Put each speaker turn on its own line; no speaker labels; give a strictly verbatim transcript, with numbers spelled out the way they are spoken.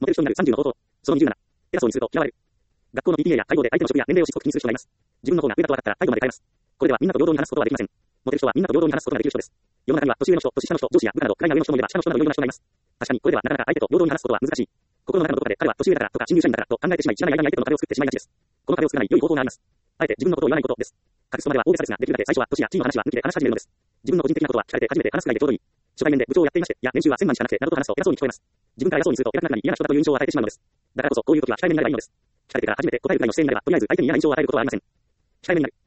モテる人になるさんじゅうの方法。そのにじゅうなな。偉そうにすると嫌われる。学校の ピーティーエー や会合で相手の職や年齢をしつこく気にする人がいます。自分の方が上だと分かったら態度まで変えます。これではみんなと平等に話すことはできません。モテる人はみんなと平等に話すことができる人です。世の中には年上の人、年下の人、上司や部下など位が上の人もいれば下の人などいろいろな人がいます。確かにこれではなかなか相手と平等に話すことは難しい。心の中のどこかで彼は年上だからとか新入社員だからと考えてしまい、知らない間に相手との壁を作ってしまいがちです。この壁を作らない良い方法があります。あえて自分のことを言わないことです。隠すとまでは大げさですが、できるだけ最初は年や地位の話は抜きで話し始めるのです。自分の個人的なことは聞かれて初めて話すくらいでちょうどいい。初対面で部長をやっていまして、いや年収はせんまんしかなくてなどと話すと偉そうに聞こえます。自分から偉そうにすると偉くなくなり嫌な人だという印象を与えてしまうのです。だからこそこういう時は控えめになればいいのです。聞かれてから初めて答えるくらいの姿勢になればとりあえず相手に嫌な印象を与えることはありません。控えめになる。